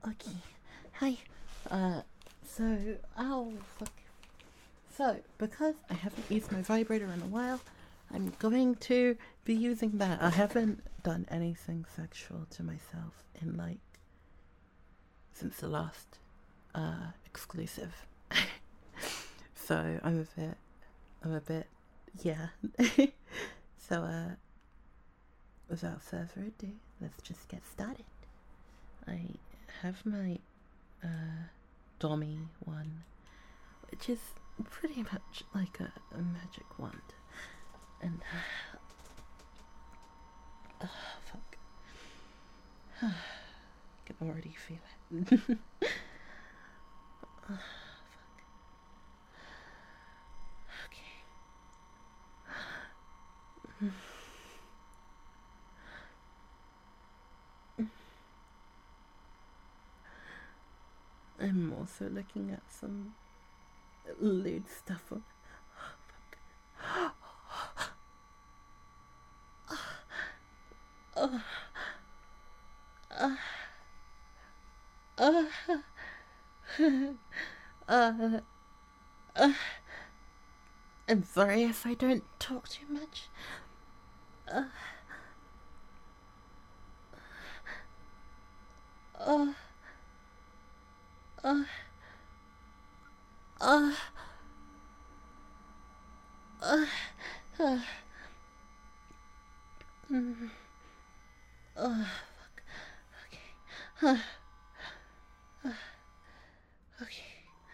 Okay. Hi. So, ow, fuck. So, because I haven't used my vibrator in a while, I'm going to be using that. I haven't done anything sexual to myself in, like, since the last, exclusive. So, yeah. So, without further ado, let's just get started. I have my, Dommy one, which is pretty much like a magic wand. And, fuck. I can already feel it. Fuck. Okay. I'm also looking at some lewd stuff on. Oh, I'm sorry if I don't talk too much. Uh, uh, uh, uh, uh, uh, mm, fuck. Okay. Okay.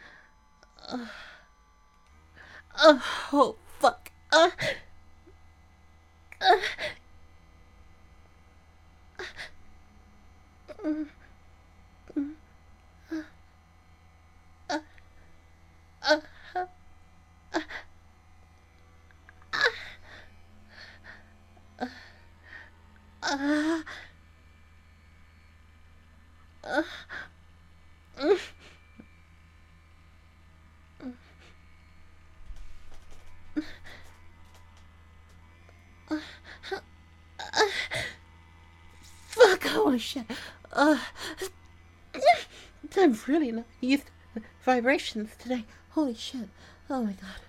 Oh, fuck. Mm, uh, uh, fuck, holy shit. Uh, I've really not used vibrations today. Holy shit. Oh my god.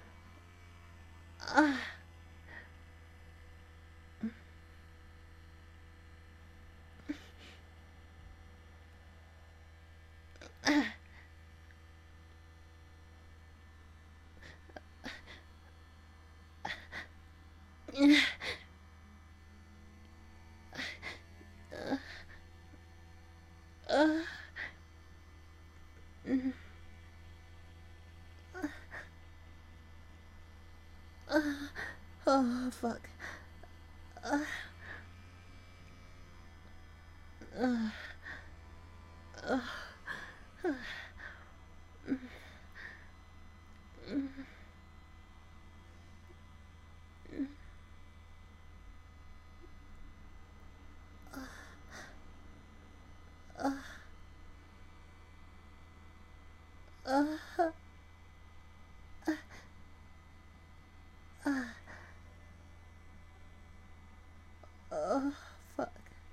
Oh, fuck. Oh, fuck.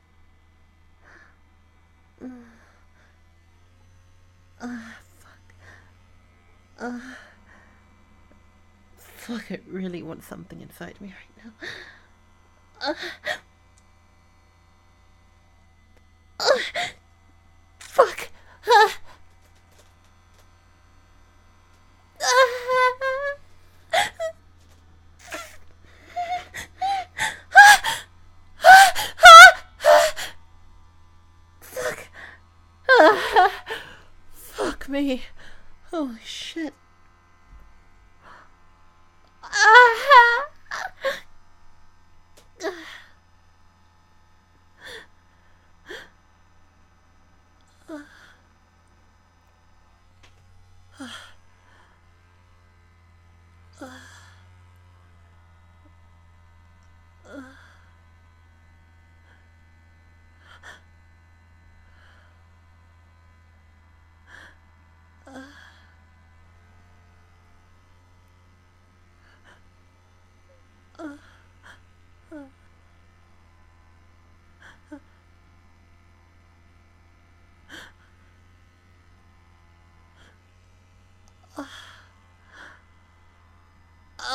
Fuck, I really want something inside me right now. Fuck. Fuck. Fuck me. Holy shit.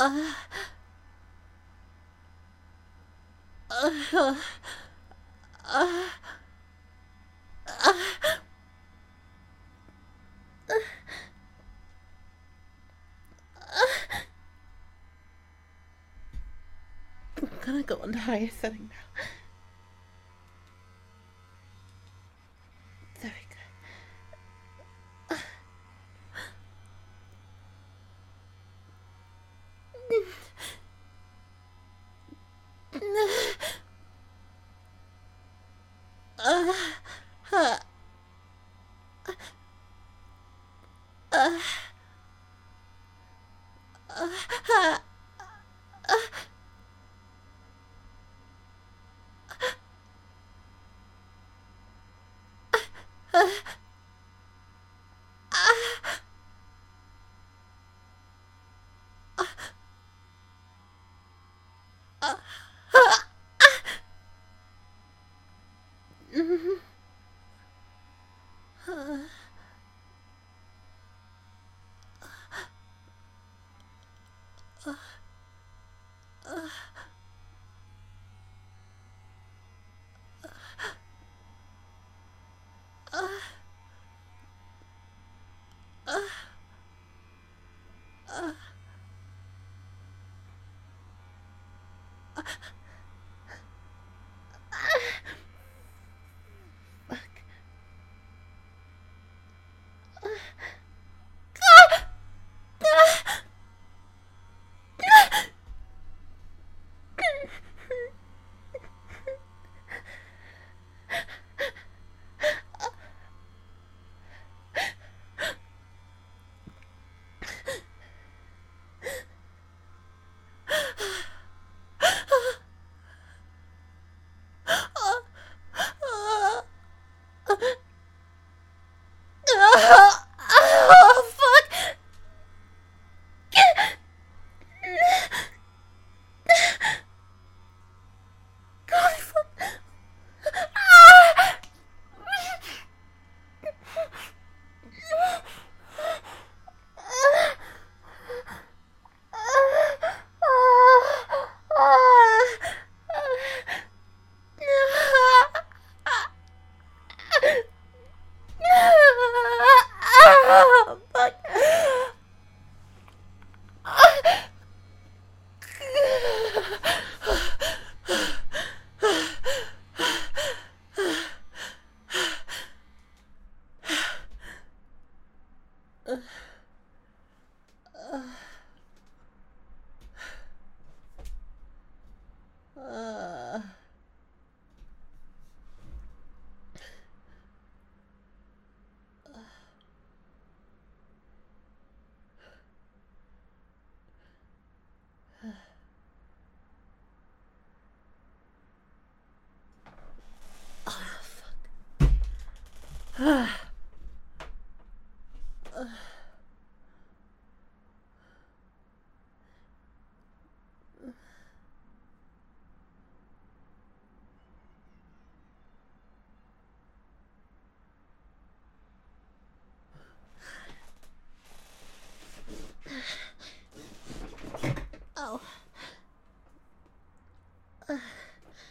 I'm gonna go on the highest setting now. Very Oh.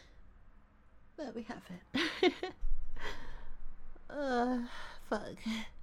There we have it. Fuck.